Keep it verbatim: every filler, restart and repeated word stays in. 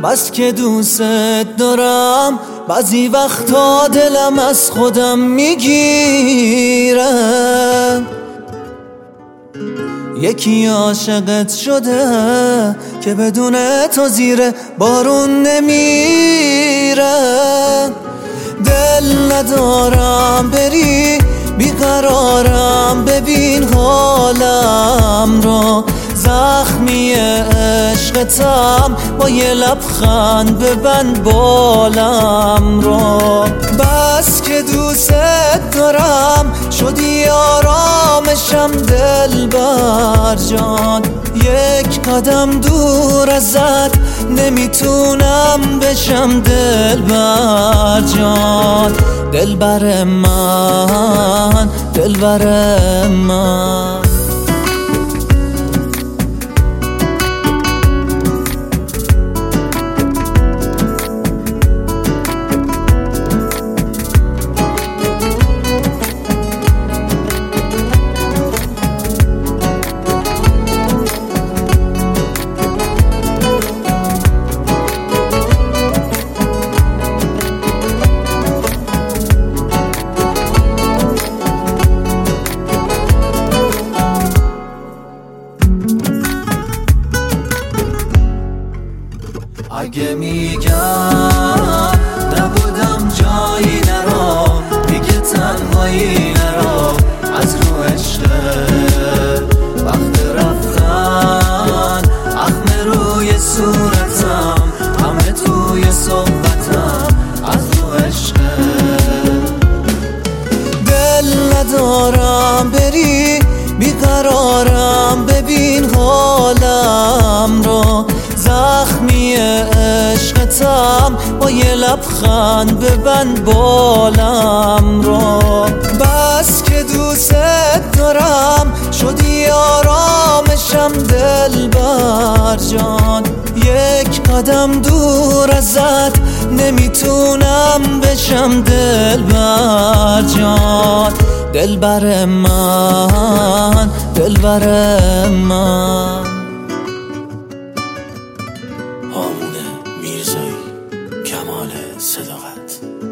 بس که دوست دارم بعضی وقتا دلم از خودم میگیره. یکی عاشقت شده که بدون تو زیر بارون نمیره. دل ندارم بری بیقرارم، ببین حالم رو، زخمی عشقتم با یه لبخند ببند بالم رو. بس که دوست دارم شدی آرامشم دلبر جان، یک قدم دور ازت نمیتونم بشم دلبر جان. دلبر من، دلبر من. اگه میگم نبودم جایی نرو، دیگه تنهایی نرو، از رو عشقه وقت رفتن اخم روی صورتم، همه توی صحبتم از رو عشقه. دل ندارم بری بیقرارم، ببین حالم رو، زخمی عشقتم با یه لبخند ببند بالم رو. بس که دوست دارم شدی آرامشم دلبر جان، یک قدم دور ازت نمیتونم بشم دلبر جان. دلبر من، دلبر من. هامون میرزایی، کمال صداقت.